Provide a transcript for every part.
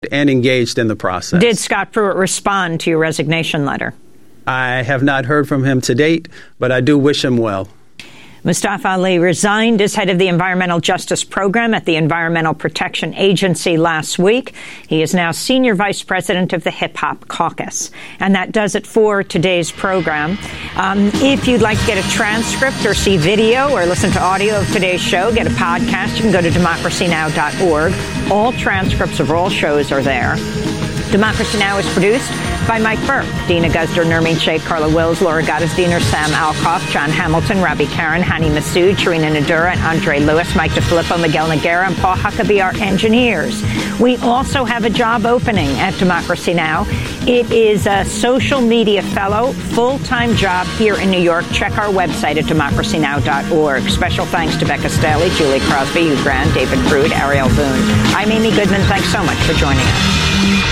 and engaged in the process. Did Scott Pruitt respond to your resignation letter? I have not heard from him to date, but I do wish him well. Mustafa Ali resigned as head of the Environmental Justice Program at the Environmental Protection Agency last week. He is now Senior Vice President of the Hip Hop Caucus. And that does it for today's program. If you'd like to get a transcript or see video or listen to audio of today's show, get a podcast, you can go to democracynow.org. All transcripts of all shows are there. Democracy Now! Is produced by Mike Burke, Dina Guzder, Nermeen Sheikh, Carla Wills, Laura Gottesdiener, Sam Alcoff, John Hamilton, Robbie Karen, Hani Massoud, Sharina Nadura, and Andre Lewis, Mike DeFilippo, Miguel Noguera, and Paul Huckabee, our engineers. We also have a job opening at Democracy Now! It is a social media fellow, full-time job here in New York. Check our website at democracynow.org. Special thanks to Becca Staley, Julie Crosby, Hugh Grant, David Prude, Ariel Boone. I'm Amy Goodman. Thanks so much for joining us.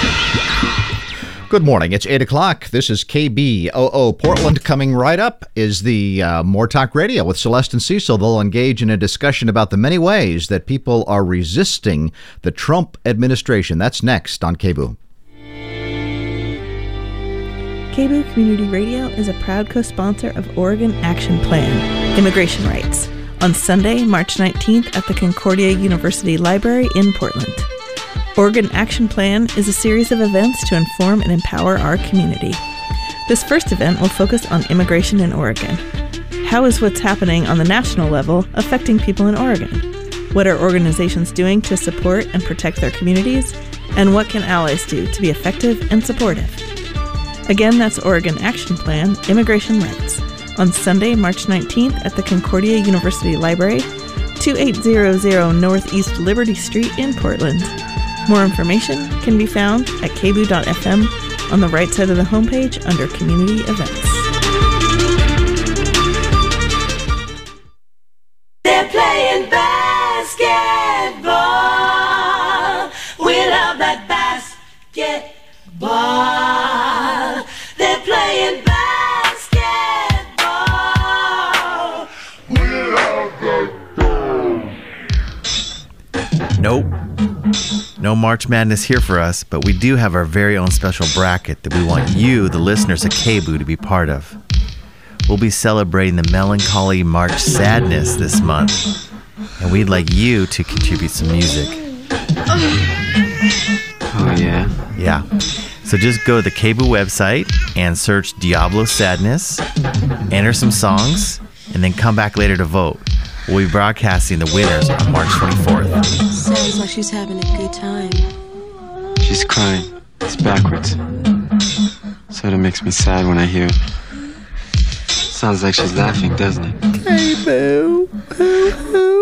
Good morning. It's 8 o'clock. This is KBOO Portland. Coming right up is the More Talk Radio with Celeste and Cecil. They'll engage in a discussion about the many ways that people are resisting the Trump administration. That's next on KBOO. KBOO Community Radio is a proud co-sponsor of Oregon Action Plan, Immigration Rights, on Sunday, March 19th at the Concordia University Library in Portland. Oregon Action Plan is a series of events to inform and empower our community. This first event will focus on immigration in Oregon. How is what's happening on the national level affecting people in Oregon? What are organizations doing to support and protect their communities? And what can allies do to be effective and supportive? Again, that's Oregon Action Plan, Immigration Rights, on Sunday, March 19th at the Concordia University Library, 2800 Northeast Liberty Street in Portland. More information can be found at kboo.fm on the right side of the homepage under Community Events. They're playing basketball. We love that basketball. They're playing basketball. We love that. Nope. No March Madness here for us, but we do have our very own special bracket that we want you, the listeners at KBOO, to be part of. We'll be celebrating the melancholy March sadness this month, and we'd like you to contribute some music. Oh, yeah? Yeah. So just go to the KBOO website and search Diablo Sadness, enter some songs, and then come back later to vote. We'll be broadcasting the winners on March 24th. Sounds like she's having a good time. She's crying. It's backwards. Sort of makes me sad when I hear it. Sounds like she's laughing, doesn't it? Hey, boo. Hoo-hoo.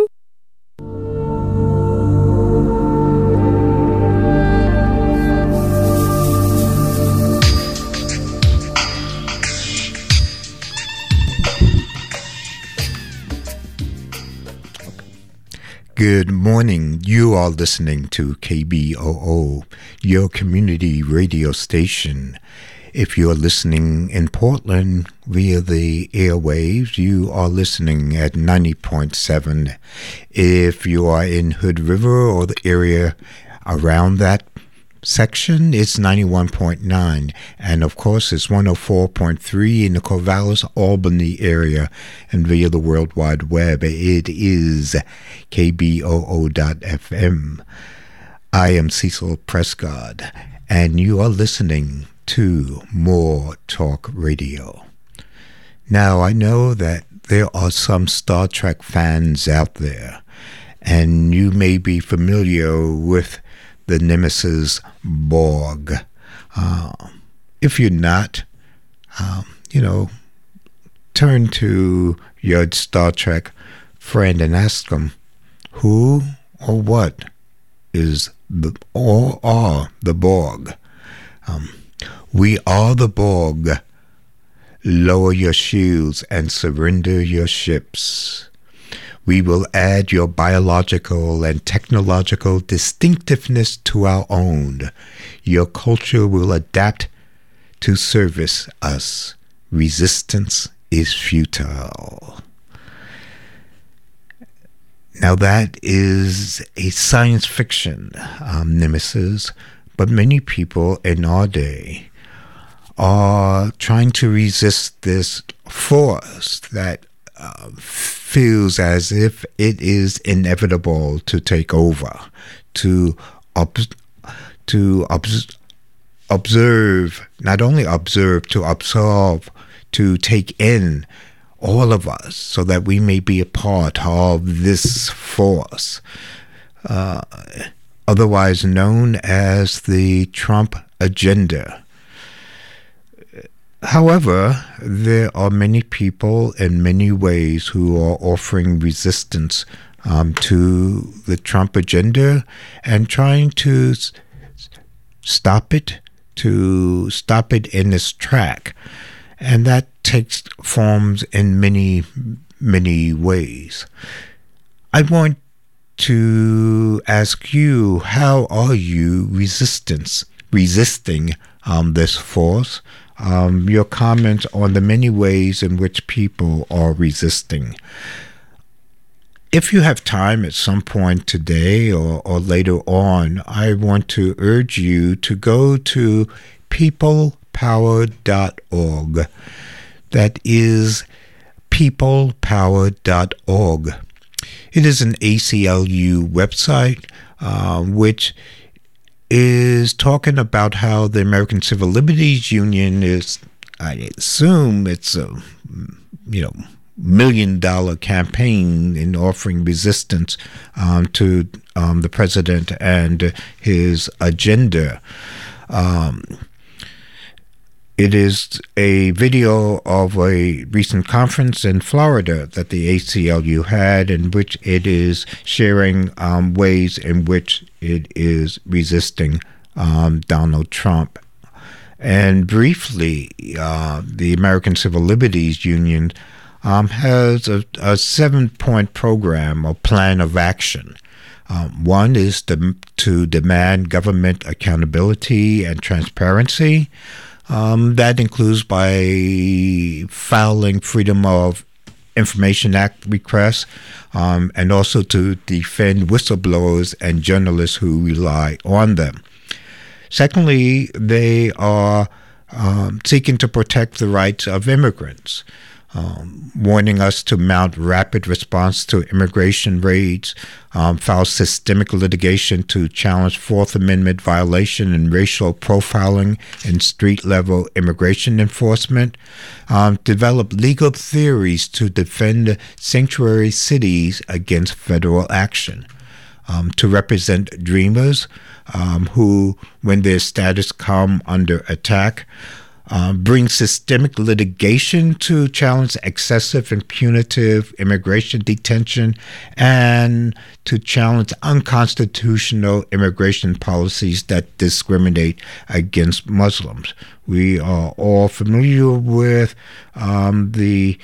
Good morning. You are listening to KBOO, your community radio station. If you're listening in Portland via the airwaves, you are listening at 90.7. If you are in Hood River or the area around that section, it's 91.9, and of course it's 104.3 in the Corvallis, Albany area, and via the World Wide Web, it is KBOO.FM. I am Cecil Prescott, and you are listening to More Talk Radio. Now, I know that there are some Star Trek fans out there, and you may be familiar with the nemesis Borg. If you're not, turn to your Star Trek friend and ask them who or what is or are the Borg. We are the Borg. Lower your shields and surrender your ships. We will add your biological and technological distinctiveness to our own. Your culture will adapt to service us. Resistance is futile. Now that is a science fiction nemesis, but many people in our day are trying to resist this force that feels as if it is inevitable to take over, to observe, not only observe, to absorb, to take in all of us so that we may be a part of this force, otherwise known as the Trump agenda. However, there are many people in many ways who are offering resistance to the Trump agenda and trying to stop it in its track. And that takes forms in many, many ways. I want to ask you, how are you resisting this force? Your comments on the many ways in which people are resisting. If you have time at some point today or later on, I want to urge you to go to peoplepower.org. That is peoplepower.org. It is an ACLU website which is talking about how the American Civil Liberties Union is, I assume it's a, $1 million campaign in offering resistance to the president and his agenda. It is a video of a recent conference in Florida that the ACLU had, in which it is sharing ways in which it is resisting Donald Trump. And briefly, the American Civil Liberties Union has a 7-point program or plan of action. One is to demand government accountability and transparency. That includes by filing Freedom of Information Act requests, and also to defend whistleblowers and journalists who rely on them. Secondly, they are seeking to protect the rights of immigrants, warning us to mount rapid response to immigration raids, file systemic litigation to challenge Fourth Amendment violation and racial profiling in street-level immigration enforcement, develop legal theories to defend sanctuary cities against federal action, to represent dreamers who, when their status come under attack, bring systemic litigation to challenge excessive and punitive immigration detention, and to challenge unconstitutional immigration policies that discriminate against Muslims. We are all familiar with the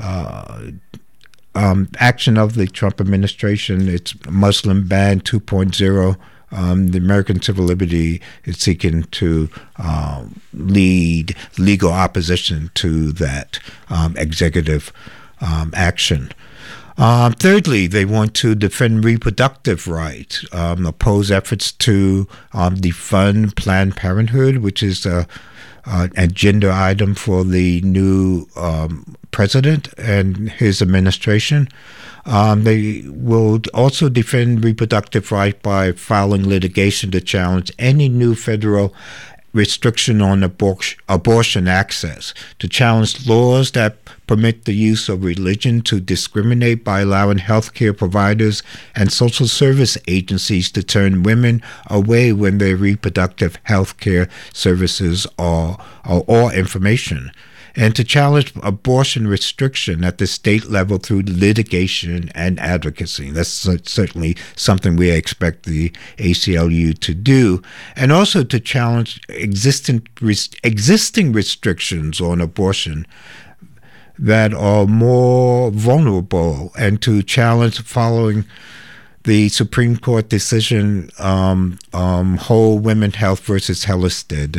action of the Trump administration. It's Muslim Ban 2.0. The American Civil Liberty is seeking to lead legal opposition to that executive action. Thirdly, they want to defend reproductive rights, oppose efforts to defund Planned Parenthood, which is an agenda item for the new president and his administration. They will also defend reproductive rights by filing litigation to challenge any new federal restriction on abortion access, to challenge laws that permit the use of religion to discriminate by allowing healthcare providers and social service agencies to turn women away when their reproductive healthcare services or information, and to challenge abortion restriction at the state level through litigation and advocacy. That's certainly something we expect the ACLU to do, and also to challenge existing restrictions on abortion that are more vulnerable, and to challenge following the Supreme Court decision, Whole Women Health versus Hellerstedt.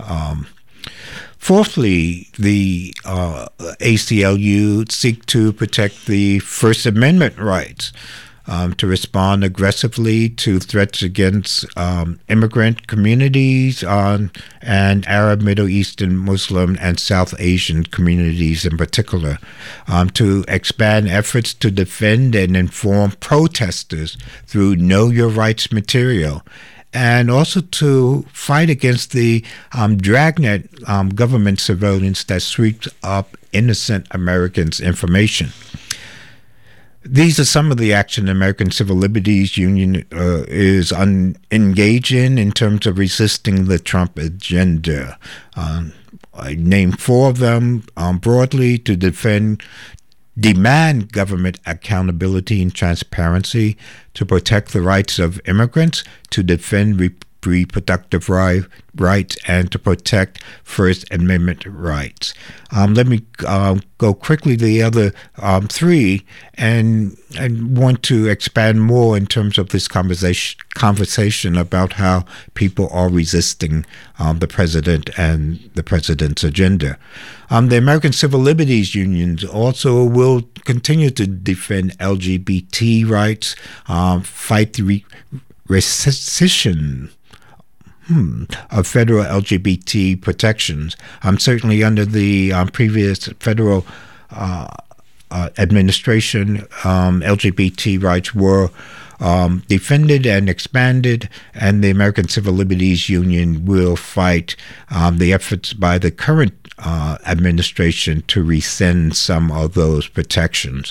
Fourthly, the ACLU seek to protect the First Amendment rights. to respond aggressively to threats against immigrant communities and Arab, Middle Eastern, Muslim, and South Asian communities in particular, to expand efforts to defend and inform protesters through Know Your Rights material, and also to fight against the dragnet government surveillance that sweeps up innocent Americans' information. These are some of the action the American Civil Liberties Union is engaged in terms of resisting the Trump agenda. I named 4 of them broadly: to demand government accountability and transparency, to protect the rights of immigrants, to defend reproductive rights, and to protect First Amendment rights. Let me go quickly to the other 3 and want to expand more in terms of this conversation about how people are resisting the president and the president's agenda. The American Civil Liberties Unions also will continue to defend LGBT rights, fight the rescission of federal LGBT protections. Certainly under the previous federal administration, LGBT rights were defended and expanded, and the American Civil Liberties Union will fight the efforts by the current administration to rescind some of those protections.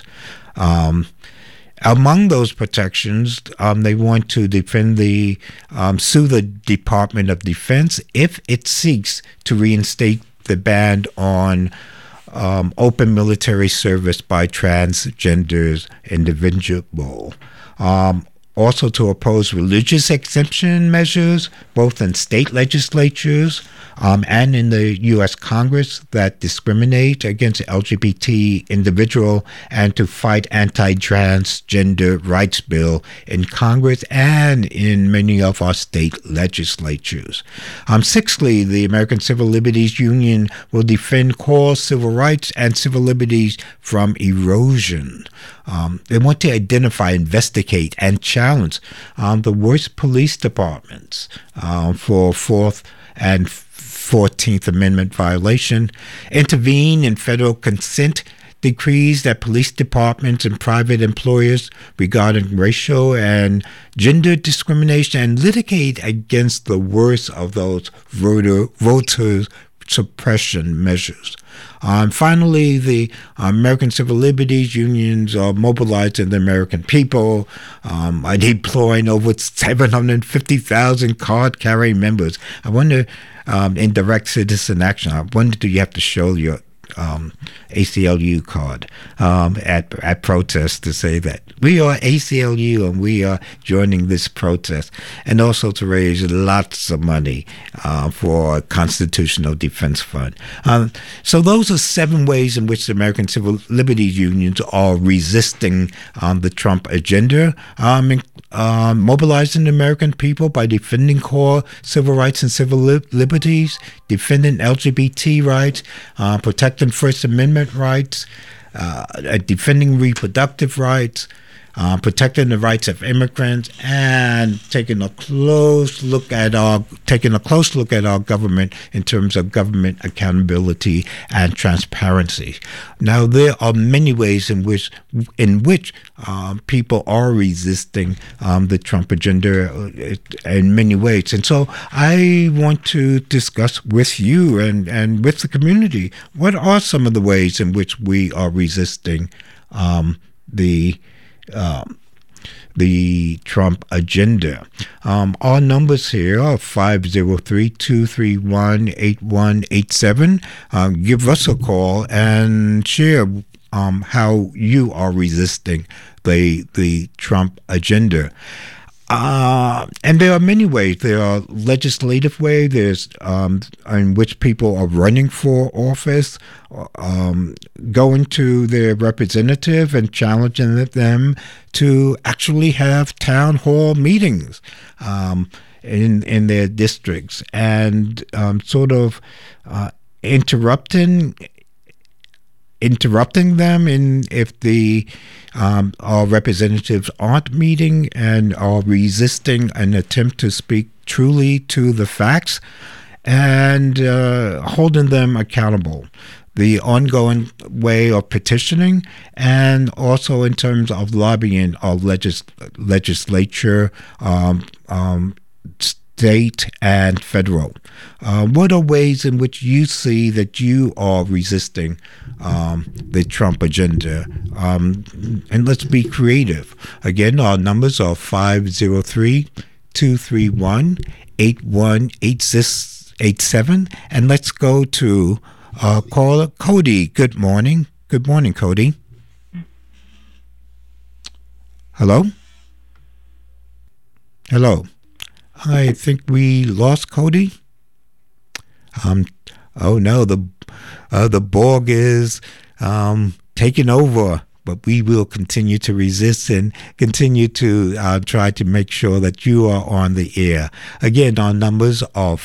Among those protections, they want to sue the Department of Defense if it seeks to reinstate the ban on open military service by transgender individuals. Also to oppose religious exemption measures, both in state legislatures and in the U.S. Congress, that discriminate against LGBT individual, and to fight anti-transgender rights bill in Congress and in many of our state legislatures. Sixthly, the American Civil Liberties Union will defend core civil rights and civil liberties from erosion. They want to identify, investigate, and challenge the worst police departments for 4th and 14th Amendment violation, intervene in federal consent decrees that police departments and private employers regarding racial and gender discrimination, and litigate against the worst of those voter suppression measures. Finally, the American Civil Liberties Unions are mobilizing the American people, are deploying over 750,000 card-carrying members. I wonder, in direct citizen action, I wonder, do you have to show your ACLU card at protests to say that we are ACLU and we are joining this protest, and also to raise lots of money for a constitutional defense fund. So those are 7 ways in which the American Civil Liberties Unions are resisting the Trump agenda, mobilizing the American people by defending core civil rights and civil liberties, defending LGBT rights, protecting First Amendment rights, defending reproductive rights, protecting the rights of immigrants, and taking a close look at our government in terms of government accountability and transparency. Now, there are many ways in which people are resisting the Trump agenda in many ways, and so I want to discuss with you and with the community what are some of the ways in which we are resisting the Trump agenda. Our numbers here are 503-231-8187. Give us a call and share how you are resisting the Trump agenda. And there are many ways. There are legislative ways. There's in which people are running for office, going to their representative and challenging them to actually have town hall meetings in their districts, and sort of interrupting interrupting them if the our representatives aren't meeting and are resisting an attempt to speak truly to the facts, and holding them accountable. The ongoing way of petitioning, and also in terms of lobbying our legislature, state and federal. What are ways in which you see that you are resisting the Trump agenda? And let's be creative. Again, our numbers are 503-231-8187. And let's go to caller Cody. Good morning. Good morning, Cody. Hello? Hello. I think we lost Cody. Oh no, the Borg is taking over, but we will continue to resist and continue to try to make sure that you are on the air. Again, our numbers are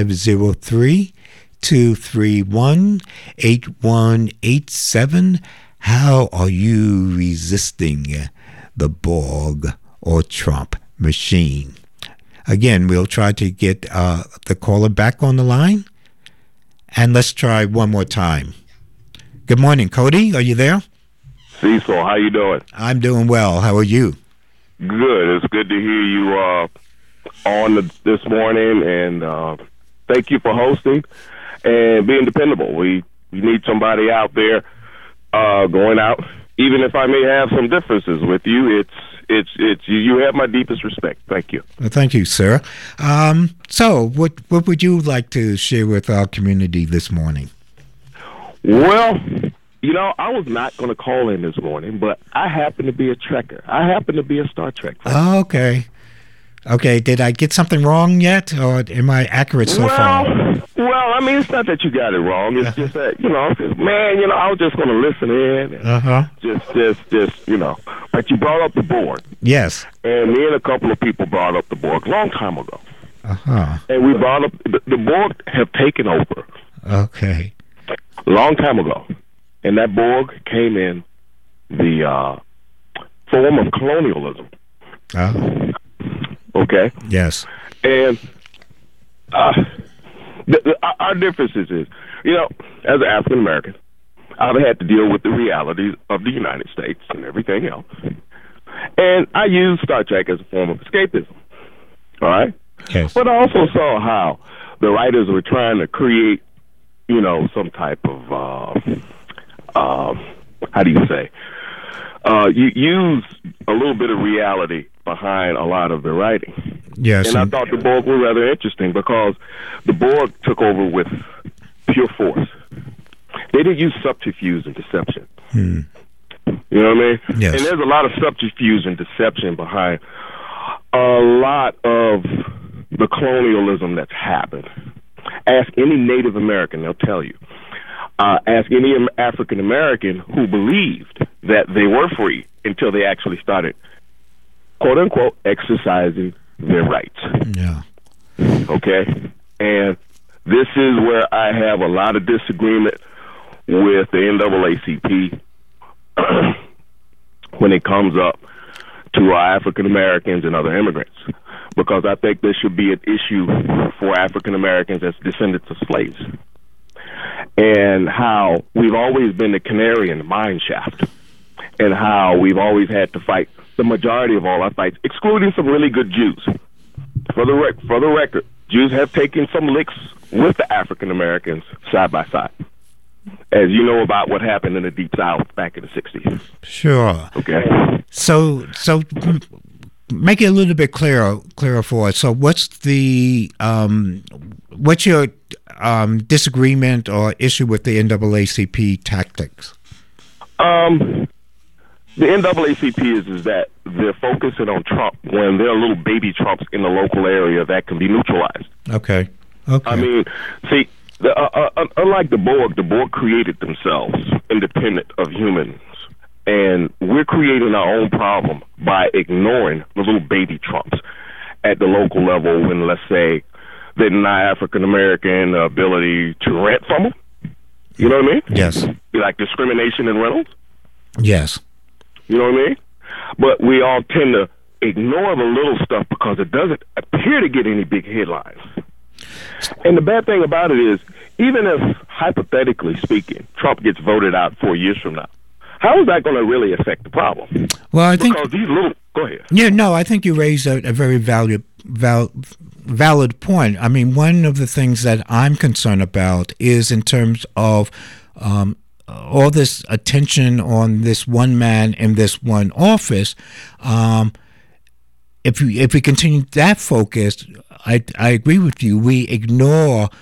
503-231-8187. How are you resisting the Borg or Trump machine? Again, we'll try to get the caller back on the line. And let's try one more time. Good morning, Cody. Are you there? Cecil, how you doing? I'm doing well. How are you? Good. It's good to hear you on this morning, and thank you for hosting and being dependable. We need somebody out there going out. Even if I may have some differences with you, it's you have my deepest respect. Thank you. Well, thank you, sir. So what would you like to share with our community this morning? Well, I was not going to call in this morning, but I happen to be a Trekker. I happen to be a Star Trek fan. Oh, okay. Okay, did I get something wrong yet, or am I accurate so far? Well, I mean, it's not that you got it wrong. It's just that, man, I was just going to listen in. And just, But you brought up the Borg. Yes. And me and a couple of people brought up the Borg a long time ago. Uh-huh. And we brought up, the Borg have taken over. Okay. A long time ago. And that Borg came in the form of colonialism. Oh. Okay? Yes. And our differences is, as an African American, I've had to deal with the realities of the United States and everything else. And I use Star Trek as a form of escapism. All right? Yes. But I also saw how the writers were trying to create, some type of, how do you say? You use a little bit of reality behind a lot of the writing. Yes. And I thought the Borg were rather interesting because the Borg took over with pure force. They didn't use subterfuge and deception. You know what I mean? Yes. And there's a lot of subterfuge and deception behind a lot of the colonialism that's happened. Ask any Native American, they'll tell you. Ask any African American who believed that they were free until they actually started, quote unquote, exercising their rights. Yeah. Okay? And this is where I have a lot of disagreement with the NAACP when it comes up to our African Americans and other immigrants. Because I think there should be an issue for African Americans as descendants of slaves. And how we've always been the canary in the mine shaft. And how we've always had to fight the majority of all our fights, excluding some really good Jews. For the record, Jews have taken some licks with the African Americans side by side. As you know about what happened in the Deep South back in the 60s. Sure. Okay. So make it a little bit clearer for us. So what's your disagreement or issue with the NAACP tactics? The NAACP is that they're focusing on Trump when there are little baby Trumps in the local area that can be neutralized. Okay. I mean, see, unlike the Borg created themselves independent of humans. And we're creating our own problem by ignoring the little baby Trumps at the local level when, let's say, they deny African American the ability to rent from them. You know what I mean? Yes. Like discrimination in rentals. Yes. You know what I mean? But we all tend to ignore the little stuff because it doesn't appear to get any big headlines. And the bad thing about it is, even if, hypothetically speaking, Trump gets voted out 4 years from now, how is that going to really affect the problem? Well, I think... Because these little... Go ahead. Yeah, no, I think you raised a very valid point. I mean, one of the things that I'm concerned about is in terms of all this attention on this one man in this one office. If we continue that focus, I agree with you. We ignore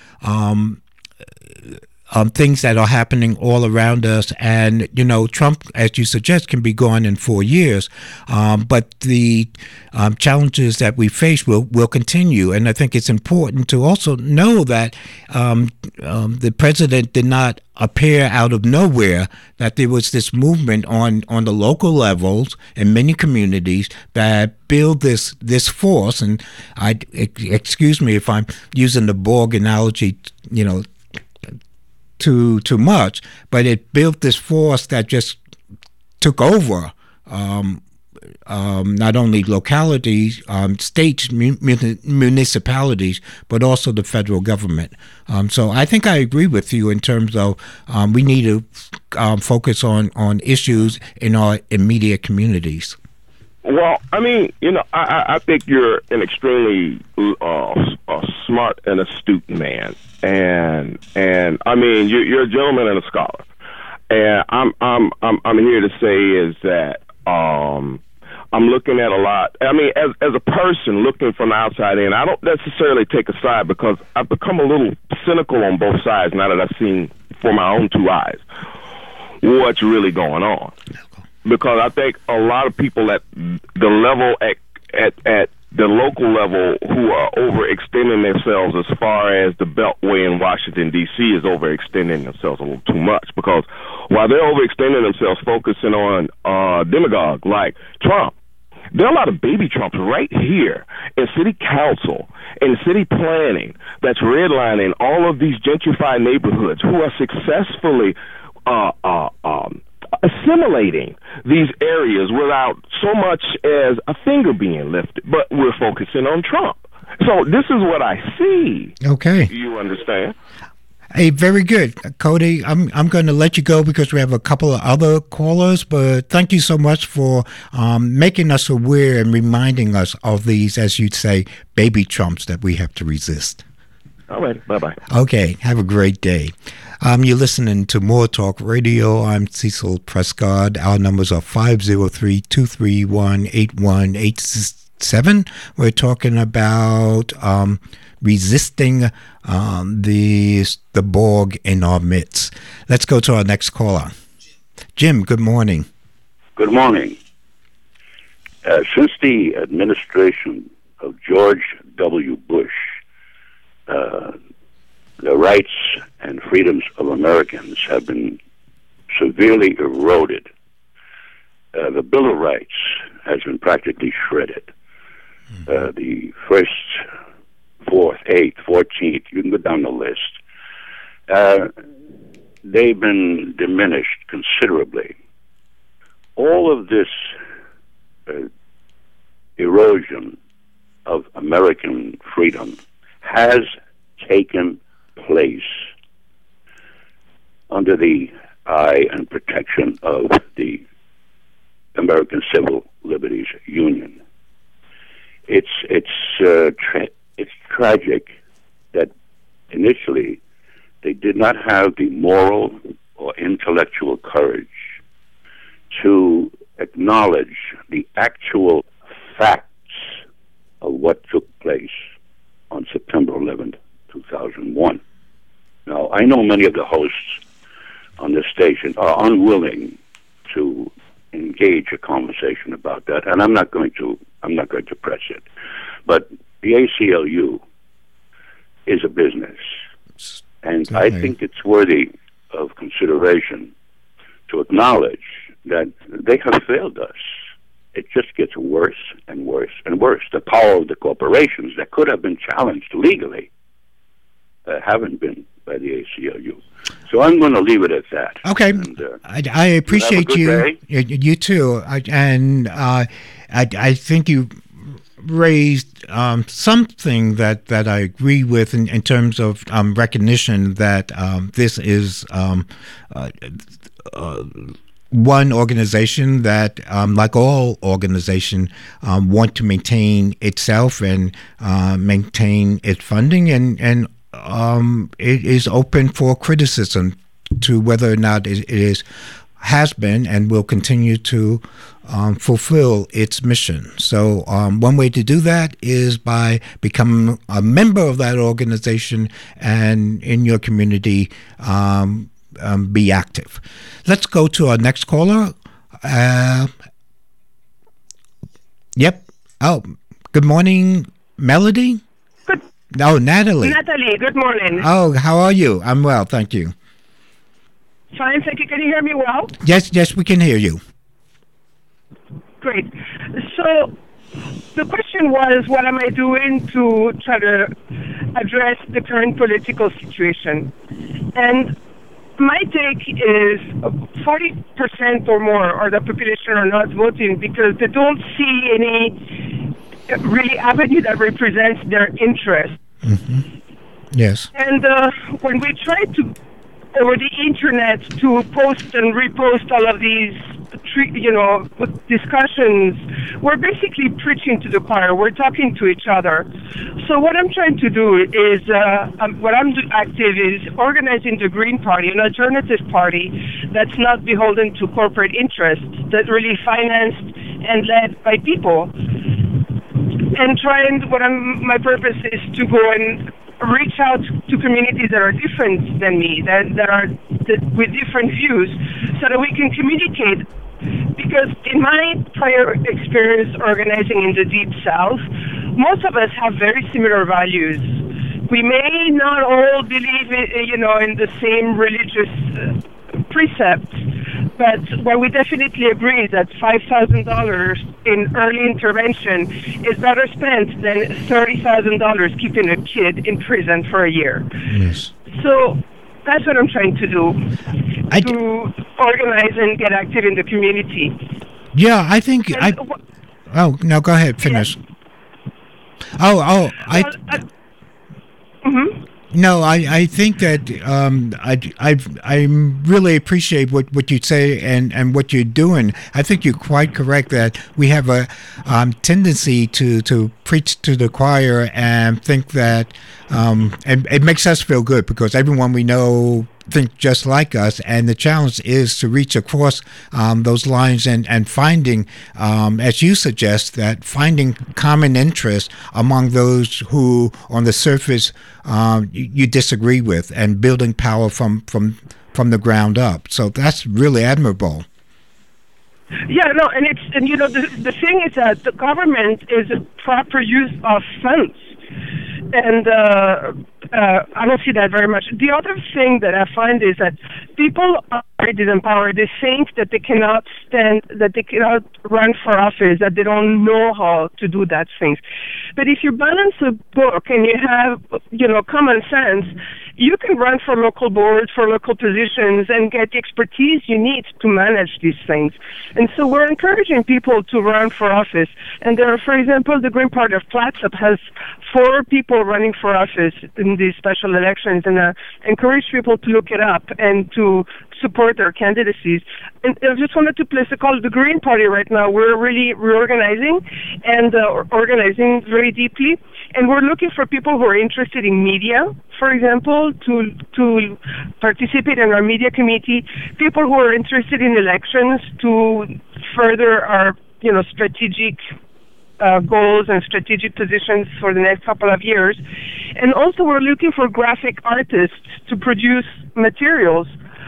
things that are happening all around us, and Trump, as you suggest, can be gone in 4 years, but the challenges that we face will continue. And I think it's important to also know that the president did not appear out of nowhere, that there was this movement on the local levels in many communities that build this force. And excuse me if I'm using the Borg analogy, too much, but it built this force that just took over not only localities, states, municipalities, but also the federal government. So I think I agree with you in terms of we need to focus on issues in our immediate communities. Well, I mean, I think you're an extremely smart and astute man, and I mean, you're a gentleman and a scholar, and I'm here to say is that I'm looking at a lot. I mean, as a person looking from the outside in, I don't necessarily take a side because I've become a little cynical on both sides now that I've seen for my own two eyes what's really going on. Because I think a lot of people at the level at the local level who are overextending themselves as far as the Beltway in Washington, D.C. is overextending themselves a little too much. Because while they're overextending themselves, focusing on demagogue like Trump, there are a lot of baby Trumps right here in city council and city planning that's redlining all of these gentrified neighborhoods who are successfully assimilating these areas without so much as a finger being lifted. But we're focusing on Trump. So this is what I see. Okay. You understand? Hey, very good. Cody, I'm going to let you go because we have a couple of other callers, but thank you so much for making us aware and reminding us of these, as you'd say, baby Trumps that we have to resist. All right. Bye-bye. Okay. Have a great day. You're listening to More Talk Radio. I'm Cecil Prescott. Our numbers are 503-231-8187. We're talking about resisting the Borg in our midst. Let's go to our next caller. Jim, good morning. Good morning. Since the administration of George W. Bush, the rights and freedoms of Americans have been severely eroded. The Bill of Rights has been practically shredded. The first, 4th, 8th, 14th, you can go down the list. They've been diminished considerably. All of this erosion of American freedom has taken place under the eye and protection of the American Civil Liberties Union. It's tragic that initially they did not have the moral or intellectual courage to acknowledge the actual facts of what took place on September 11th, 2001. Now, I know many of the hosts on this station are unwilling to engage a conversation about that, and I'm not going to press it. But the ACLU is a business, and I think it's worthy of consideration to acknowledge that they have failed us. It just gets worse and worse and worse. The power of the corporations that could have been challenged legally haven't been by the ACLU. So I'm going to leave it at that. Okay. And, I appreciate you. Have a good you. day. You too. I think you raised something that I agree with in terms of recognition that this is one organization that, like all organizations, want to maintain itself and maintain its funding, and it is open for criticism to whether or not it has been and will continue to fulfill its mission. So one way to do that is by becoming a member of that organization and in your community be active. Let's go to our next caller. Yep. Oh, good morning, Melody? Good. Oh, Natalie. Natalie, good morning. Oh, how are you? I'm well, thank you. Fine, thank you. Can you hear me well? Yes, we can hear you. Great. So the question was, what am I doing to try to address the current political situation? And my take is 40% or more of the population are not voting because they don't see any really avenue that represents their interest. Mm-hmm. Yes. And when we try to, over the internet, to post and repost all of these, discussions, we're basically preaching to the choir. We're talking to each other. So what I'm trying to do is, what I'm active is organizing the Green Party, an alternative party that's not beholden to corporate interests, that really financed and led by people. And my purpose is to go and reach out to communities that are different than me, that with different views, so that we can communicate. Because in my prior experience organizing in the Deep South, most of us have very similar values. We may not all believe, in the same religious precepts, but what we definitely agree is that $5,000 in early intervention is better spent than $30,000 keeping a kid in prison for a year. Yes. So that's what I'm trying to do, to organize and get active in the community. Yeah, I think Oh, no, go ahead, finish. Yeah. No, I think that I really appreciate what you say and what you're doing. I think you're quite correct that we have a tendency to preach to the choir and think that and it makes us feel good because everyone we know think just like us, and the challenge is to reach across those lines and finding, as you suggest, that finding common interest among those who, on the surface, you disagree with, and building power from the ground up. So that's really admirable. Yeah, no, and the thing is that the government is a proper use of funds. And I don't see that very much. The other thing that I find is that people are very disempowered. They think that they cannot run for office, that they don't know how to do that things. But if you balance a book and you have, common sense, you can run for local boards, for local positions, and get the expertise you need to manage these things. And so we're encouraging people to run for office. And there are, for example, the Green Party of Clatsop has 4 people running for office in these special elections, and I encourage people to look it up and to support their candidacies. And I just wanted to place a call. The Green Party right now, we're really reorganizing and organizing very deeply. And we're looking for people who are interested in media, for example, to participate in our media committee, people who are interested in elections to further our, strategic goals and strategic positions for the next couple of years. And also we're looking for graphic artists to produce materials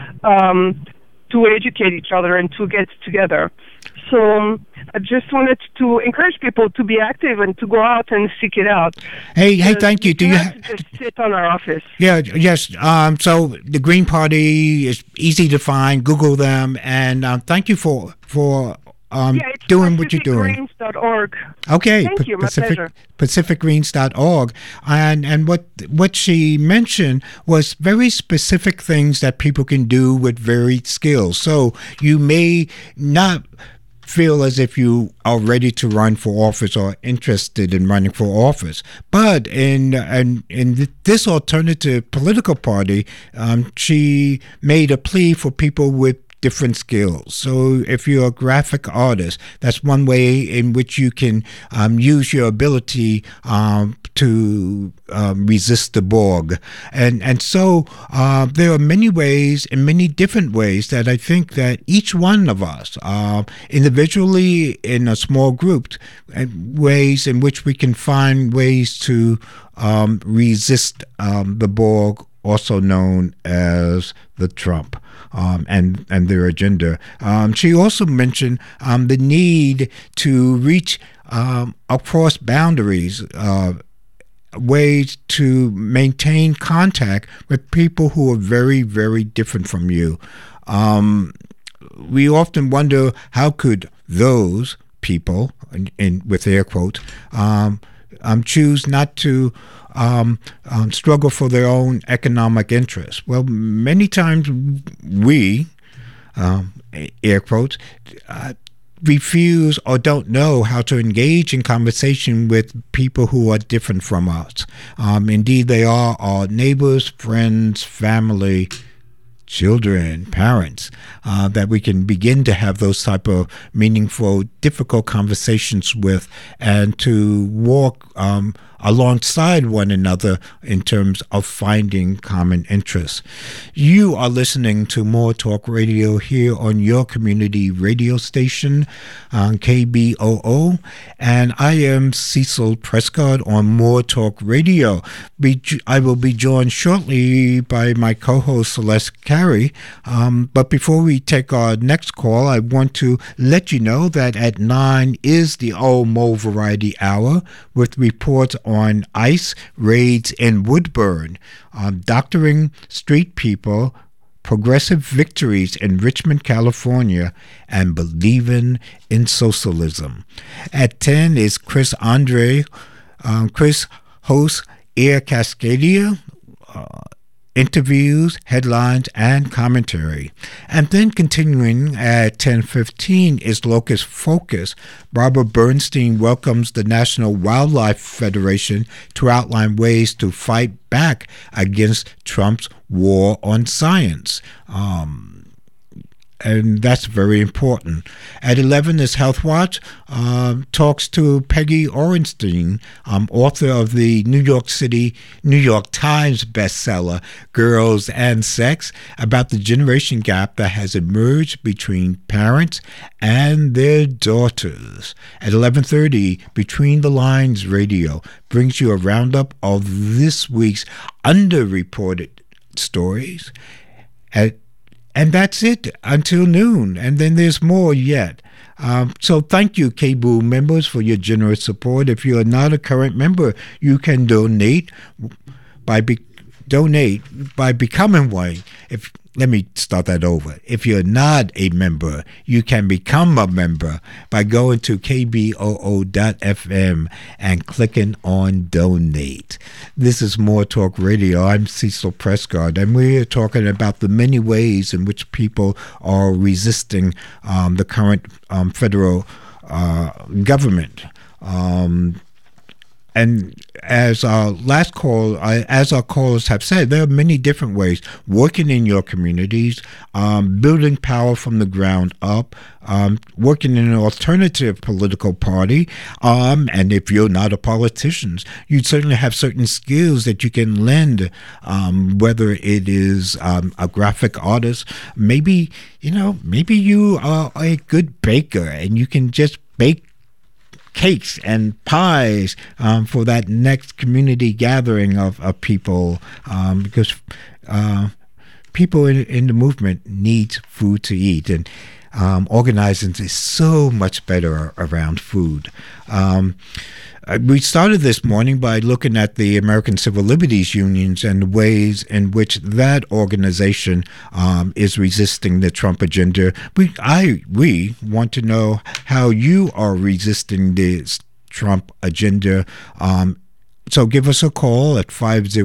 to educate each other and to get together. So I just wanted to encourage people to be active and to go out and seek it out. Hey, thank you. Do you just sit on our office? Yeah, yes. So the Green Party is easy to find. Google them, and thank you for. Yeah, doing what you're doing. PacificGreens.org. Okay, Thank you. My pleasure. PacificGreens.org, and what she mentioned was very specific things that people can do with varied skills. So you may not feel as if you are ready to run for office or interested in running for office. But in this alternative political party, she made a plea for people with different skills. So if you're a graphic artist, that's one way in which you can use your ability to resist the Borg. And so there are many ways, in many different ways, that I think that each one of us, individually, in a small group, ways in which we can find ways to resist the Borg, also known as the Trump. And their agenda. She also mentioned the need to reach across boundaries, ways to maintain contact with people who are very, very different from you. We often wonder, how could those people, with air quotes, choose not to struggle for their own economic interests? Well, many times we, air quotes, refuse or don't know how to engage in conversation with people who are different from us. Indeed, they are our neighbors, friends, family, children, parents, that we can begin to have those type of meaningful, difficult conversations with, and to walk alongside one another in terms of finding common interests. You are listening to More Talk Radio here on your community radio station, KBOO, and I am Cecil Prescott on More Talk Radio. I will be joined shortly by my co-host Celeste Carey, but before we take our next call, I want to let you know that at 9 is the Omo Variety Hour with reports on ICE raids in Woodburn, doctoring street people, progressive victories in Richmond, California, and believing in socialism. At 10 is Chris Andre. Chris hosts Air Cascadia, interviews, headlines, and commentary. And then continuing at 10:15 is Locust Focus. Barbara Bernstein welcomes the National Wildlife Federation to outline ways to fight back against Trump's war on science. And that's very important. At 11 is Health Watch, talks to Peggy Orenstein, author of the New York Times bestseller, Girls and Sex, about the generation gap that has emerged between parents and their daughters. At 11:30, Between the Lines Radio brings you a roundup of this week's underreported stories. And that's it until noon, and then there's more yet. So thank you, KBOO members, for your generous support. If you are not a current member, you can donate by becoming one. Let me start that over. If you're not a member, you can become a member by going to kboo.fm and clicking on Donate. This is More Talk Radio. I'm Cecil Prescott, and we're talking about the many ways in which people are resisting the current federal government. And as our callers have said, there are many different ways. Working in your communities, building power from the ground up, working in an alternative political party, and if you're not a politician, you certainly have certain skills that you can lend, whether it is a graphic artist. Maybe you are a good baker and you can just bake cakes and pies for that next community gathering of people, because people in the movement need food to eat. And organizing is so much better around food. We started this morning by looking at the American Civil Liberties Unions and the ways in which that organization is resisting the Trump agenda. We want to know how you are resisting this Trump agenda. So give us a call at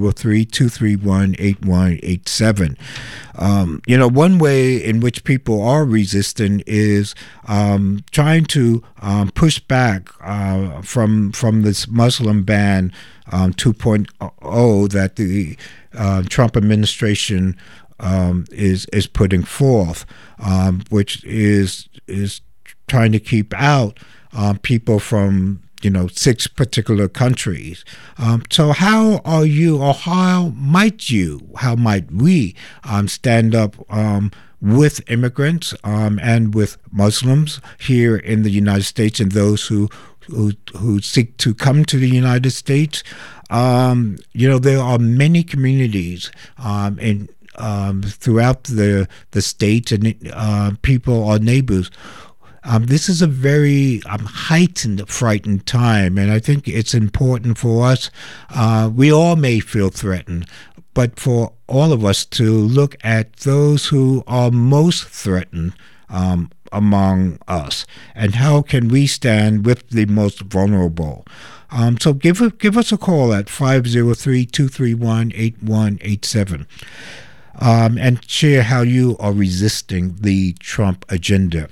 503-231-8187. One way in which people are resisting is trying to push back from this Muslim ban 2.0 that the Trump administration is putting forth, which is trying to keep out people from 6 particular countries. So how are you, or how might we stand up with immigrants and with Muslims here in the United States and those who seek to come to the United States? There are many communities throughout the state, and people, our neighbors. This is a very heightened, frightened time, and I think it's important for us. We all may feel threatened, but for all of us to look at those who are most threatened among us, and how can we stand with the most vulnerable. So give us a call at 503-231-8187 and share how you are resisting the Trump agenda.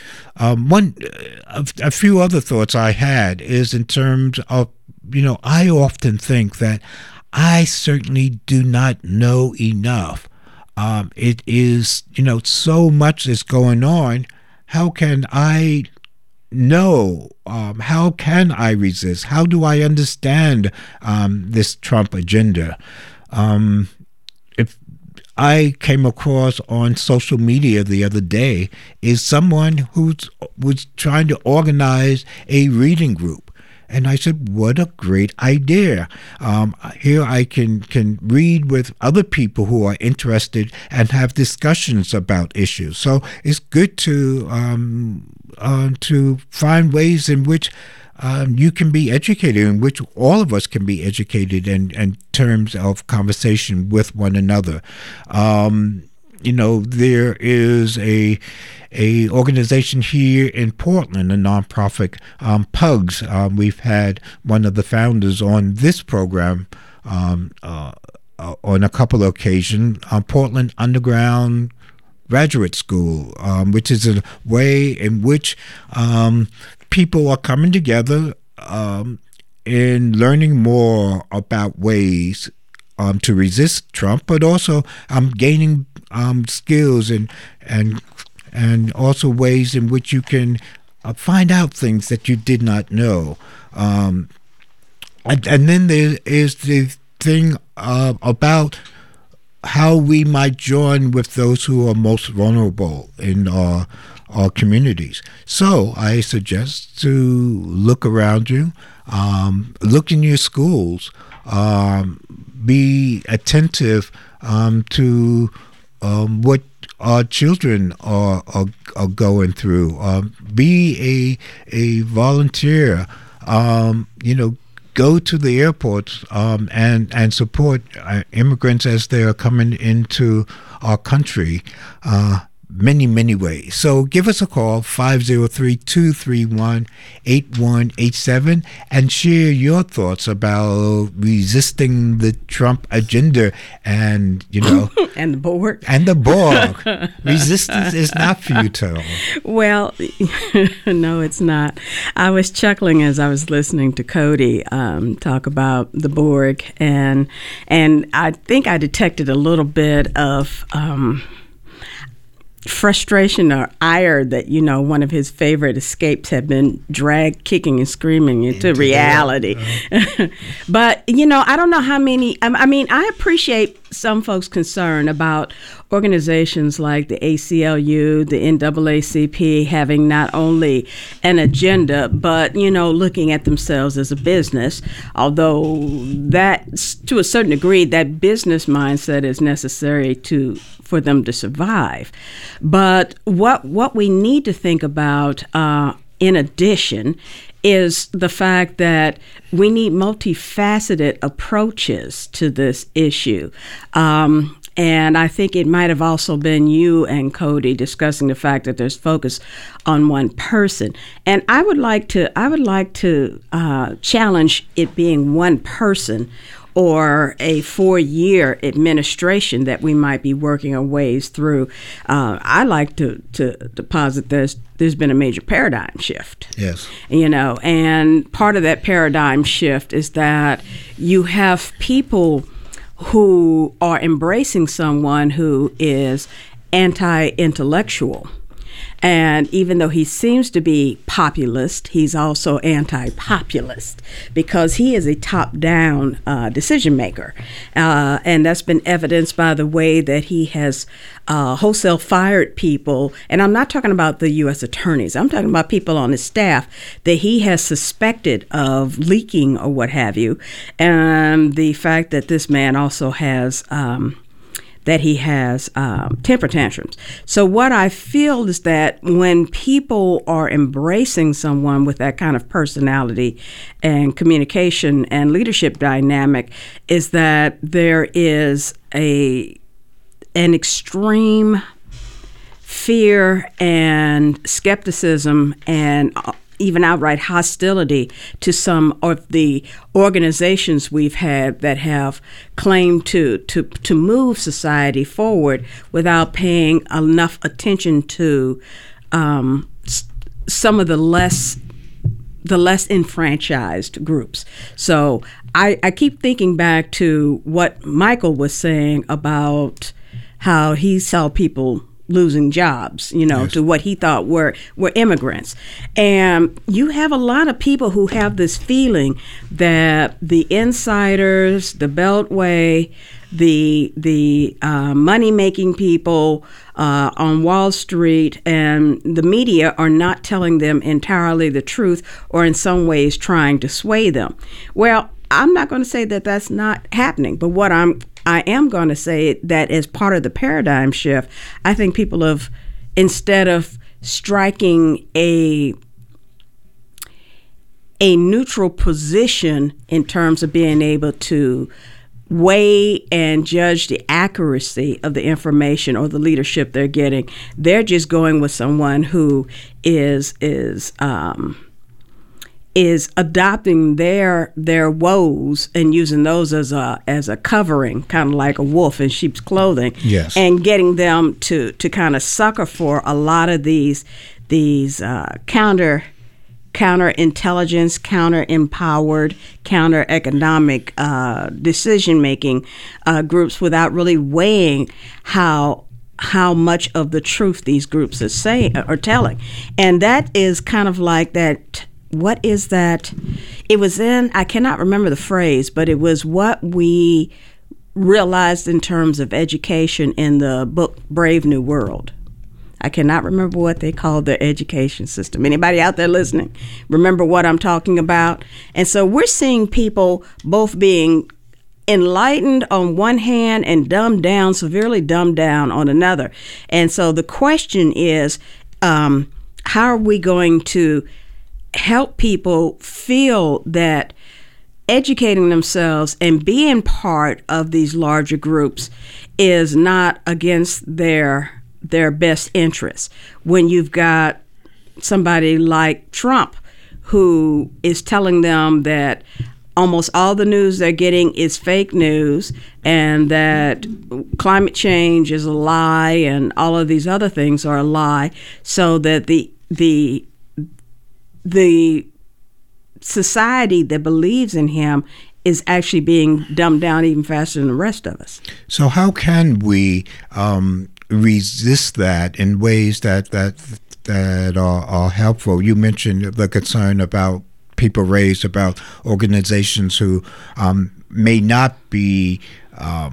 A few other thoughts I had is in terms of, I often think that I certainly do not know enough. It is, so much is going on. How can I know? How can I resist? How do I understand this Trump agenda? If I came across on social media the other day is someone who was trying to organize a reading group. And I said, what a great idea. Here I can read with other people who are interested and have discussions about issues. So it's good to find ways in which you can be educated, in which all of us can be educated in terms of conversation with one another. There is a organization here in Portland, a nonprofit, PUGS. We've had one of the founders on this program on a couple of occasions, Portland Underground Graduate School, which is a way in which people are coming together in learning more about ways to resist Trump, but also gaining skills and also ways in which you can find out things that you did not know. And then there is the thing about how we might join with those who are most vulnerable in our communities. So I suggest to look around you, look in your schools, be attentive to what our children are going through. Be a volunteer. Go to the airports and support immigrants as they are coming into our country. Many, many ways. So give us a call, 503-231-8187, and share your thoughts about resisting the Trump agenda and, and the Borg. And the Borg. Resistance is not futile. Well, no, it's not. I was chuckling as I was listening to Cody talk about the Borg, and I think I detected a little bit of frustration or ire that one of his favorite escapes had been dragged kicking and screaming into reality. But I don't know how many. I mean, I appreciate some folks concerned about organizations like the ACLU, the NAACP having not only an agenda, but, looking at themselves as a business, although that, to a certain degree, that business mindset is necessary for them to survive. But what we need to think about in addition is the fact that we need multifaceted approaches to this issue. And I think it might have also been you and Cody discussing the fact that there's focus on one person. And I would like to challenge it being one person or a 4-year administration that we might be working our ways through. I like to posit there's been a major paradigm shift. Yes. And part of that paradigm shift is that you have people who are embracing someone who is anti-intellectual. And even though he seems to be populist, he's also anti-populist because he is a top-down decision maker. And that's been evidenced by the way that he has wholesale fired people. And I'm not talking about the U.S. attorneys. I'm talking about people on his staff that he has suspected of leaking or what have you. And the fact that this man also has temper tantrums. So what I feel is that when people are embracing someone with that kind of personality and communication and leadership dynamic, is that there is an extreme fear and skepticism and even outright hostility to some of the organizations we've had that have claimed to move society forward without paying enough attention to some of the less enfranchised groups. So I keep thinking back to what Michael was saying about how he saw people losing jobs, yes, to what he thought were immigrants. And you have a lot of people who have this feeling that the insiders, the Beltway, the money-making people on Wall Street and the media are not telling them entirely the truth, or in some ways trying to sway them. Well, I'm not going to say that that's not happening, but what I am going to say that as part of the paradigm shift, I think people have, instead of striking a neutral position in terms of being able to weigh and judge the accuracy of the information or the leadership they're getting, they're just going with someone who is adopting their woes and using those as a covering, kind of like a wolf in sheep's clothing. Yes. And getting them to kind of sucker for a lot of these counter intelligence, counter empowered, counter economic decision making groups without really weighing how much of the truth these groups are telling. And that is kind of like that. What is that? It was I cannot remember the phrase, but it was what we realized in terms of education in the book Brave New World. I cannot remember what they called their education system. Anybody out there listening remember what I'm talking about? And so we're seeing people both being enlightened on one hand and severely dumbed down on another. And so the question is, how are we going to help people feel that educating themselves and being part of these larger groups is not against their best interests? When you've got somebody like Trump who is telling them that almost all the news they're getting is fake news and that climate change is a lie and all of these other things are a lie, so that the society that believes in him is actually being dumbed down even faster than the rest of us. So how can we resist that in ways that are helpful? You mentioned the concern about people raised about organizations who may not be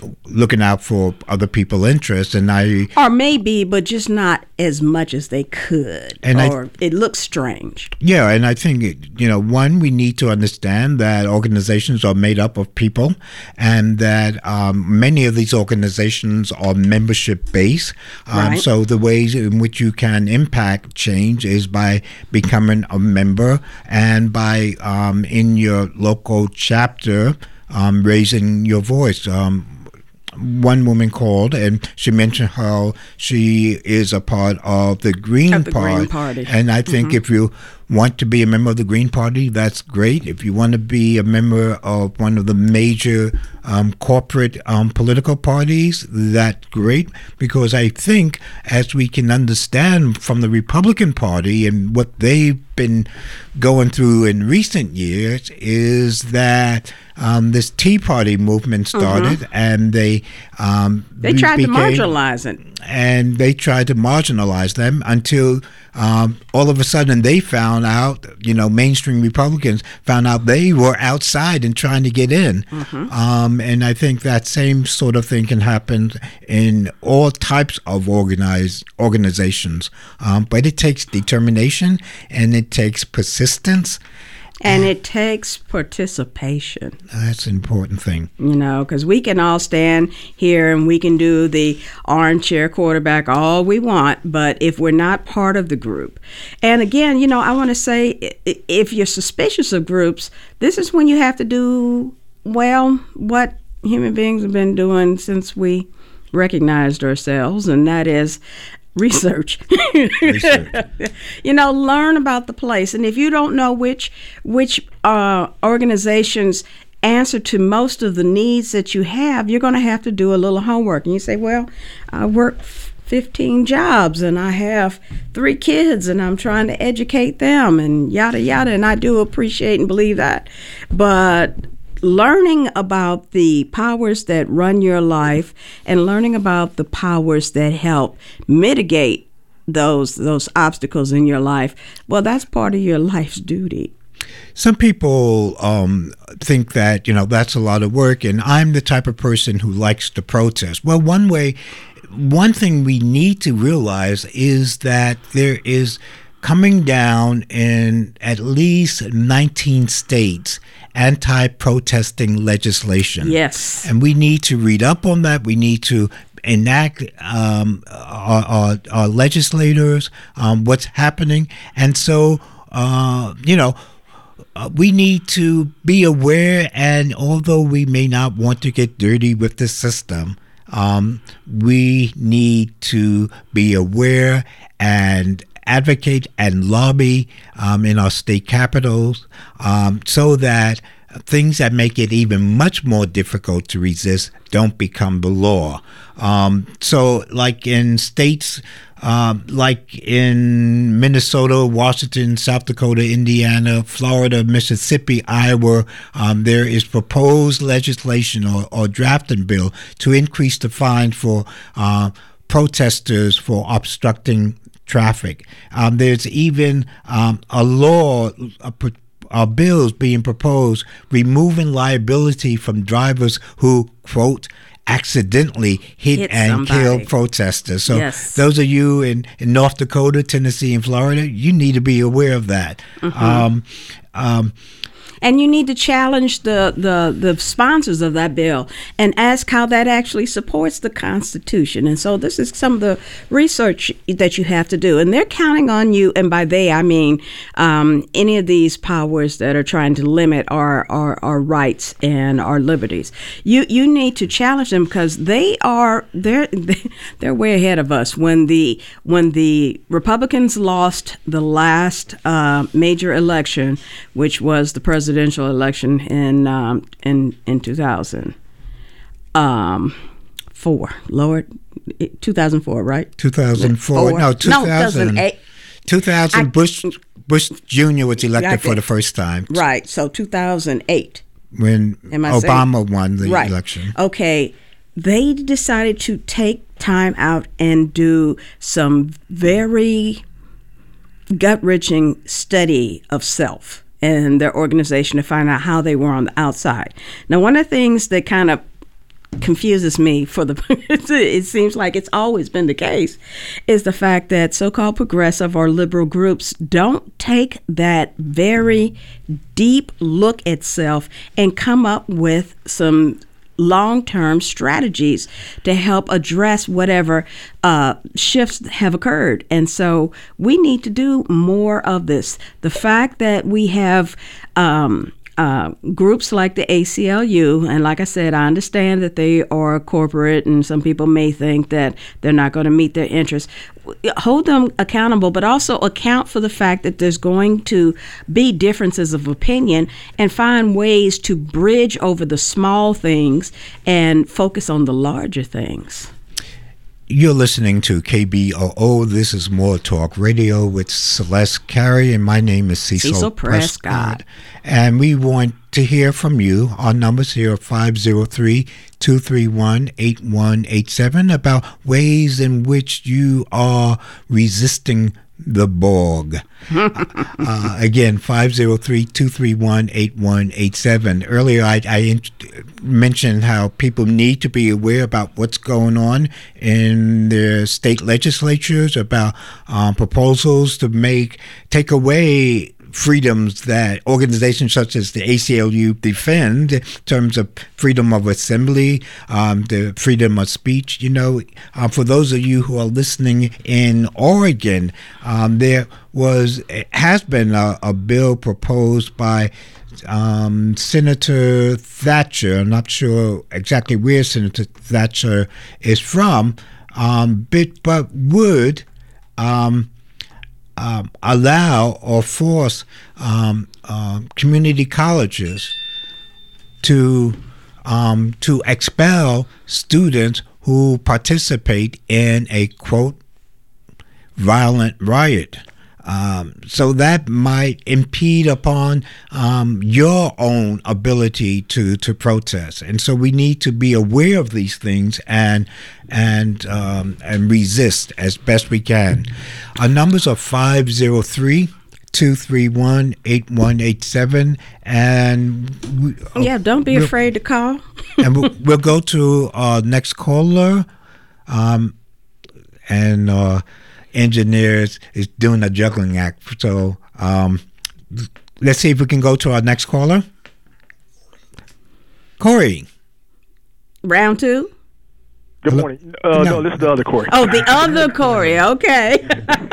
looking out for other people's interests, and or maybe, but just not as much as they could, and it looks strange. Yeah, and I think one, we need to understand that organizations are made up of people, and that many of these organizations are membership based. Right. So the ways in which you can impact change is by becoming a member, and by in your local chapter raising your voice. One woman called and she mentioned how she is a part of the Green Party. And I think if you want to be a member of the Green Party, that's great. If you want to be a member of one of the major corporate political parties, that's great. Because I think, as we can understand from the Republican Party and what they've been going through in recent years, is that this Tea Party movement started, and they tried to marginalize it. And they tried to marginalize them until all of a sudden they found out, mainstream Republicans found out they were outside and trying to get in. And I think that same sort of thing can happen in all types of organizations. But it takes determination, and it takes persistence. And it takes participation. That's an important thing. Because we can all stand here and we can do the armchair quarterback all we want, but if we're not part of the group. And again, I want to say, if you're suspicious of groups, this is when you have to do, what human beings have been doing since we recognized ourselves, and that is research. Learn about the place. And if you don't know which organizations answer to most of the needs that you have, you're going to have to do a little homework. And you say, I work 15 jobs and I have 3 kids and I'm trying to educate them and yada, yada. And I do appreciate and believe that. But learning about the powers that run your life and learning about the powers that help mitigate those obstacles in your life, that's part of your life's duty. Some people think that, that's a lot of work, and I'm the type of person who likes to protest. Well, one thing we need to realize is that there is coming down in at least 19 states anti-protesting legislation. Yes. And we need to read up on that. We need to enact our legislators, what's happening. And so, we need to be aware, and although we may not want to get dirty with the system, we need to be aware and advocate and lobby in our state capitals so that things that make it even much more difficult to resist don't become the law. So like in states like in Minnesota, Washington, South Dakota, Indiana, Florida, Mississippi, Iowa, there is proposed legislation or drafting bill to increase the fine for protesters for obstructing traffic. There's even a law, bills being proposed removing liability from drivers who, quote, accidentally hit and kill protesters. So yes. Those of you in North Dakota, Tennessee, and Florida, you need to be aware of that. Mm-hmm. And you need to challenge the sponsors of that bill and ask how that actually supports the Constitution. And so this is some of the research that you have to do. And they're counting on you, and by they I mean any of these powers that are trying to limit our rights and our liberties. You need to challenge them because they're way ahead of us. When the Republicans lost the last major election, which was the presidential election in 2004. 2004, right? 2004. No, 2008. 2000. Bush Jr. was elected for the first time. Right. So 2008. When Obama won the election. Okay. They decided to take time out and do some very gut-wrenching study of self and their organization to find out how they were on the outside. Now, one of the things that kind of confuses me for the it seems like it's always been the case, is the fact that so-called progressive or liberal groups don't take that very deep look at self and come up with some long-term strategies to help address whatever shifts have occurred. And so we need to do more of this. The fact that we have groups like the ACLU, and like I said, I understand that they are corporate and some people may think that they're not going to meet their interests. Hold them accountable, but also account for the fact that there's going to be differences of opinion and find ways to bridge over the small things and focus on the larger things. You're listening to KBOO. This is More Talk Radio with Celeste Carey, and my name is Cecil Prescott. And we want to hear from you. Our numbers here are 503-231-8187 about ways in which you are resisting the Borg. Again, 503-231-8187. Earlier, I mentioned how people need to be aware about what's going on in their state legislatures, about proposals to take away freedoms that organizations such as the ACLU defend in terms of freedom of assembly, the freedom of speech. For those of you who are listening in Oregon, there has been a bill proposed by Senator Thatcher. I'm not sure exactly where Senator Thatcher is from, but would allow or force community colleges to expel students who participate in a, quote, violent riot. So that might impede upon your own ability to protest, and so we need to be aware of these things and resist as best we can. Our numbers are 503-231-8187, and don't be afraid to call. And we'll go to our next caller, and engineers is doing a juggling act. So let's see if we can go to our next caller. Corey. Round two. Good morning. No, this is the other Corey. Oh, the other Corey. Okay.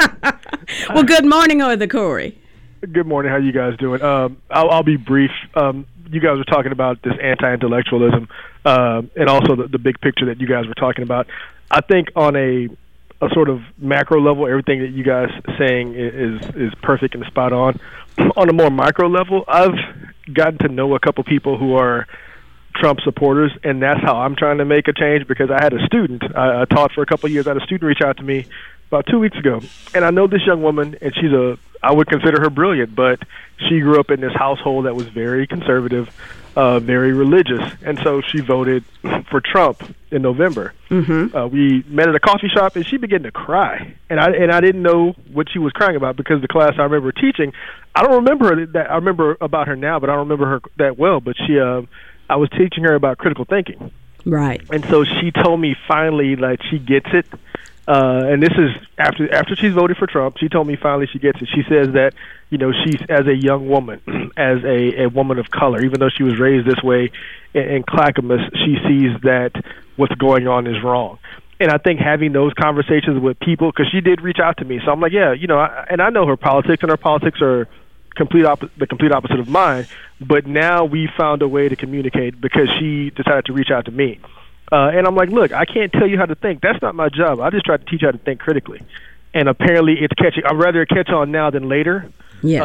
Well, good morning, other Corey. Good morning. How you guys doing? I'll be brief. You guys were talking about this anti-intellectualism and also the big picture that you guys were talking about. I think on a sort of macro level, everything that you guys are saying is perfect and spot on. On a more micro level, I've gotten to know a couple people who are Trump supporters, and that's how I'm trying to make a change, because I had a student, I taught for a couple of years, I had a student reach out to me about 2 weeks ago, and I know this young woman, and I would consider her brilliant, but she grew up in this household that was very conservative, very religious, and so she voted for Trump in November. Mm-hmm. We met at a coffee shop, and she began to cry, and I didn't know what she was crying about, because the class I remember teaching, I don't remember her that I remember about her now, but I don't remember her that well. But I was teaching her about critical thinking, right? And so she told me finally, like, she gets it. And this is after she's voted for Trump. She told me finally she gets it. She says that, she's, as a young woman, as a woman of color, even though she was raised this way in Clackamas, she sees that what's going on is wrong. And I think having those conversations with people, because she did reach out to me, so I'm like, yeah, and I know her politics, and her politics are the complete opposite of mine. But now we found a way to communicate because she decided to reach out to me. And I'm like, look, I can't tell you how to think. That's not my job. I just try to teach you how to think critically. And apparently it's catching. I'd rather catch on now than later. Yes.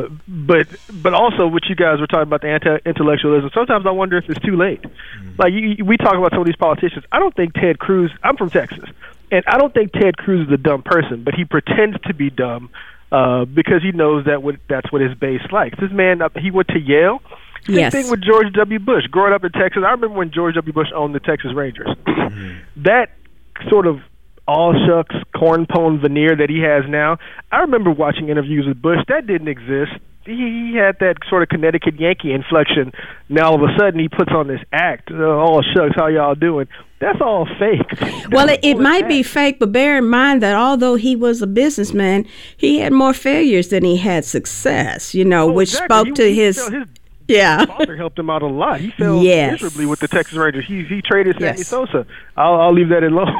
But also what you guys were talking about, the anti-intellectualism, sometimes I wonder if it's too late. Like, we talk about some of these politicians. I don't think Ted Cruz, I'm from Texas, and I don't think Ted Cruz is a dumb person, but he pretends to be dumb because he knows that's what his base likes. This man, he went to Yale. Same thing with George W. Bush. Growing up in Texas, I remember when George W. Bush owned the Texas Rangers. That sort of all-shucks, corn-pone veneer that he has now, I remember watching interviews with Bush. That didn't exist he had that sort of Connecticut Yankee inflection. Now all of a sudden he puts on this act. Oh shucks, how y'all doing? That's all fake. Well, it might be fake, but bear in mind that although he was a businessman, he had more failures than he had success. Which spoke to his father helped him out a lot. He failed miserably with the Texas Rangers. He traded Sammy Sosa. I'll leave that alone.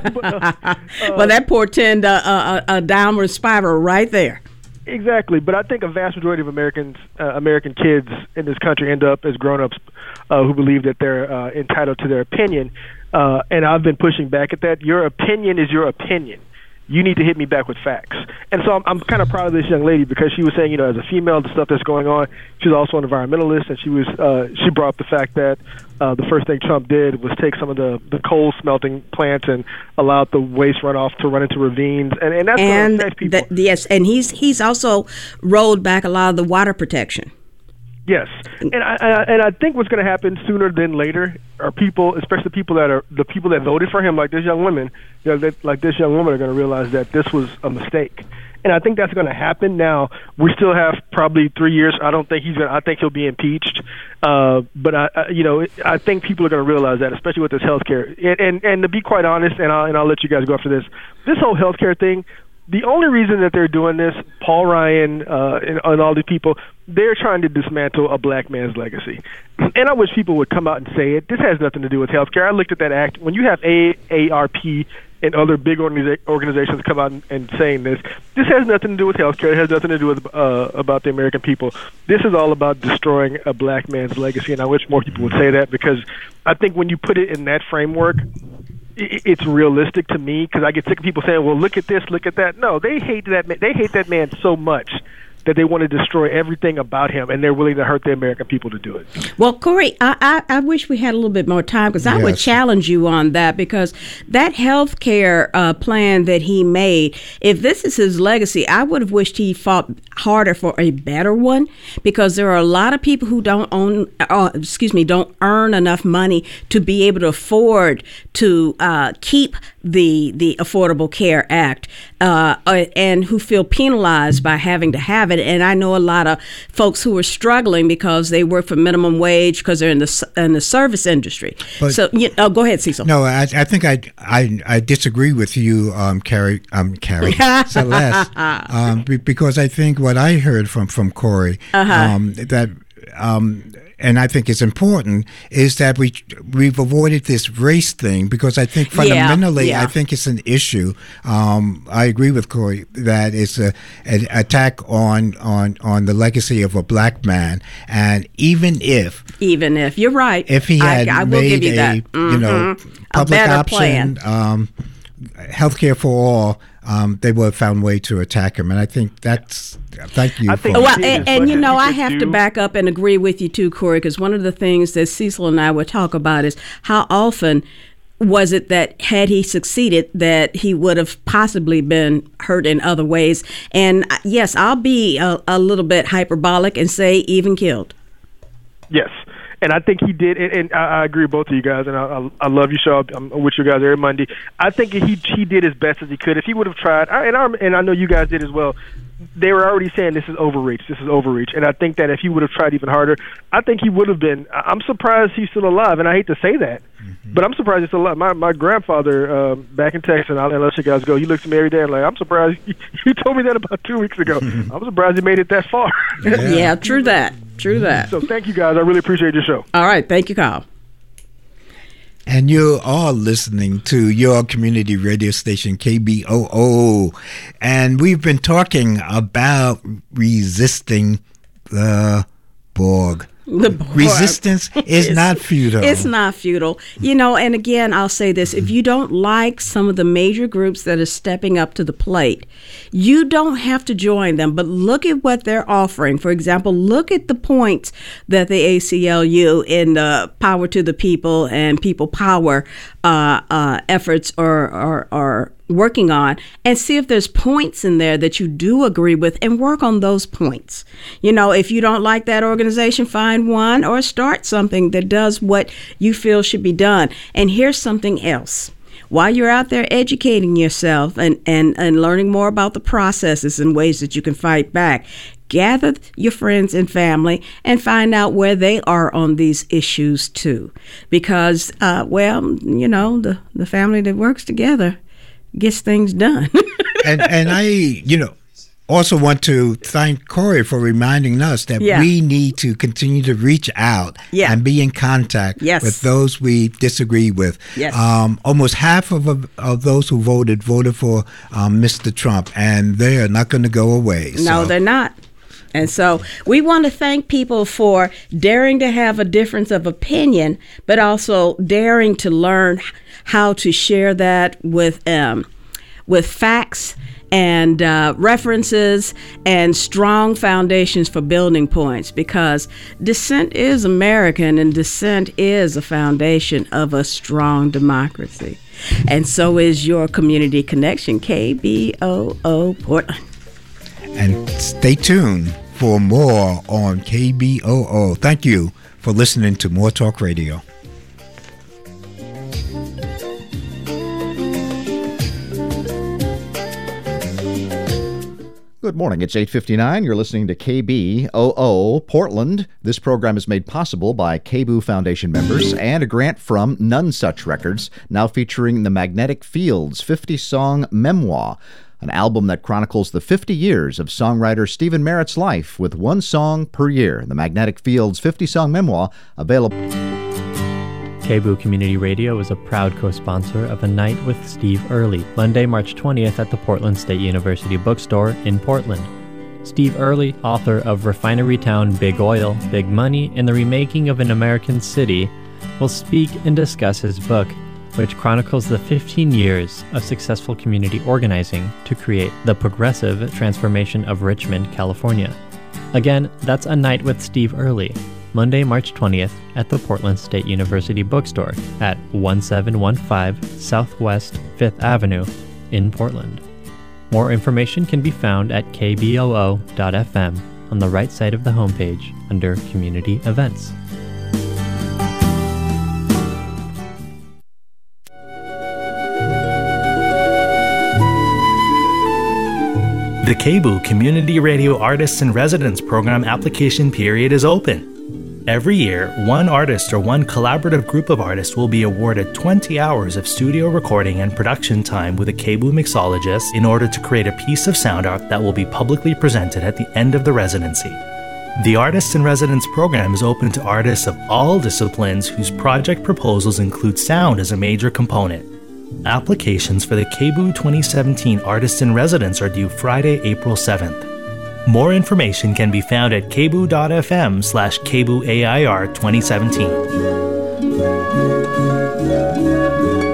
Well, that portend a downward spiral right there. Exactly, but I think a vast majority of American kids in this country end up as grown-ups who believe that they're entitled to their opinion, and I've been pushing back at that. Your opinion is your opinion. You need to hit me back with facts. And so I'm kind of proud of this young lady because she was saying, as a female, the stuff that's going on. She's also an environmentalist, and she brought up the fact that the first thing Trump did was take some of the coal smelting plants and allowed the waste runoff to run into ravines, and that's going to affect people. Yes, and he's also rolled back a lot of the water protection. Yes, and I think what's going to happen sooner than later are people, especially the people that voted for him, like this young woman, are going to realize that this was a mistake, and I think that's going to happen. Now we still have probably 3 years. I don't think I think he'll be impeached, but I think people are going to realize that, especially with this healthcare. And to be quite honest, and I'll let you guys go after this. This whole healthcare thing. The only reason that they're doing this, Paul Ryan and all these people, they're trying to dismantle a black man's legacy. And I wish people would come out and say it. This has nothing to do with healthcare. I looked at that act. When you have AARP and other big organizations come out and saying this has nothing to do with healthcare. It has nothing to do with about the American people. This is all about destroying a black man's legacy, and I wish more people would say that, because I think when you put it in that framework, it's realistic to me, because I get sick of people saying, well, look at this, look at that. No, they hate that man. They hate that man so much that they want to destroy everything about him, and they're willing to hurt the American people to do it. Well, Corey, I wish we had a little bit more time, because I would challenge you on that, because that health care plan that he made, if this is his legacy, I would have wished he fought harder for a better one, because there are a lot of people who don't earn enough money to be able to afford to keep the Affordable Care Act, and who feel penalized by having to have it. And I know a lot of folks who are struggling because they work for minimum wage because they're in the service industry. But, so go ahead, Cecil. No, I think I disagree with you, Carrie Celeste, because I think what I heard from Corey and I think it's important, is that we've avoided this race thing, because I think fundamentally, I think it's an issue. I agree with Corey that it's an attack on the legacy of a black man, and even if you're right, if he had I will made give you that. Public a option, healthcare for all, they would have found a way to attack him, and I think that's. Thank you. I have to back up and agree with you too, Corey, because one of the things that Cecil and I would talk about is how often was it that had he succeeded that he would have possibly been hurt in other ways. And yes, I'll be a little bit hyperbolic and say even killed. Yes. And I think he did, and I agree with both of you guys, and I love your show. I'm with you guys every Monday. I think he did as best as he could. If he would have tried, and I know you guys did as well, they were already saying this is overreach. And I think that if he would have tried even harder, I think he would have been. I'm surprised he's still alive, and I hate to say that, but I'm surprised he's still alive. My grandfather back in Texas, and I'll let you guys go, he looks at me every day and I'm surprised. He told me that about 2 weeks ago. I'm surprised he made it that far. Yeah, true that. So thank you guys. I really appreciate your show. All right. Thank you, Kyle. And you are listening to your community radio station, KBOO. And we've been talking about resisting the Borg. Resistance is not futile. It's not futile. And again, I'll say this. If you don't like some of the major groups that are stepping up to the plate, you don't have to join them, but look at what they're offering. For example, look at the points that the ACLU in the Power to the People and People Power efforts are working on, and see if there's points in there that you do agree with, and work on those points. If you don't like that organization, find one or start something that does what you feel should be done. And here's something else. While you're out there educating yourself and learning more about the processes and ways that you can fight back, gather your friends and family and find out where they are on these issues too. Because, the family that works together gets things done. and I, also want to thank Corey for reminding us that we need to continue to reach out and be in contact with those we disagree with. Yes. Almost half of those who voted for Mr. Trump, and they are not going to go away. No, they're not. And so we want to thank people for daring to have a difference of opinion, but also daring to learn how to share that with facts and references and strong foundations for building points, because dissent is American and dissent is a foundation of a strong democracy. And so is your community connection, KBOO Portland. And stay tuned for more on KBOO. Thank you for listening to More Talk Radio. Good morning. It's 8:59. You're listening to KBOO Portland. This program is made possible by KBOO Foundation members and a grant from None Such Records, now featuring the Magnetic Fields 50-song memoir, an album that chronicles the 50 years of songwriter Stephen Merritt's life with one song per year. The Magnetic Fields 50-song memoir, available. KBOO Community Radio is a proud co-sponsor of A Night with Steve Early, Monday, March 20th at the Portland State University Bookstore in Portland. Steve Early, author of Refinery Town, Big Oil, Big Money, and the Remaking of an American City, will speak and discuss his book, which chronicles the 15 years of successful community organizing to create the progressive transformation of Richmond, California. Again, that's A Night with Steve Early, Monday, March 20th at the Portland State University Bookstore at 1715 Southwest 5th Avenue in Portland. More information can be found at kboo.fm on the right side of the homepage under Community Events. The KBOO Community Radio Artists in Residence Program application period is open. Every year, one artist or one collaborative group of artists will be awarded 20 hours of studio recording and production time with a KBOO mixologist in order to create a piece of sound art that will be publicly presented at the end of the residency. The Artists in Residence program is open to artists of all disciplines whose project proposals include sound as a major component. Applications for the KBOO 2017 Artists in Residence are due Friday, April 7th. More information can be found at kboo.fm/KBOOAIR 2017.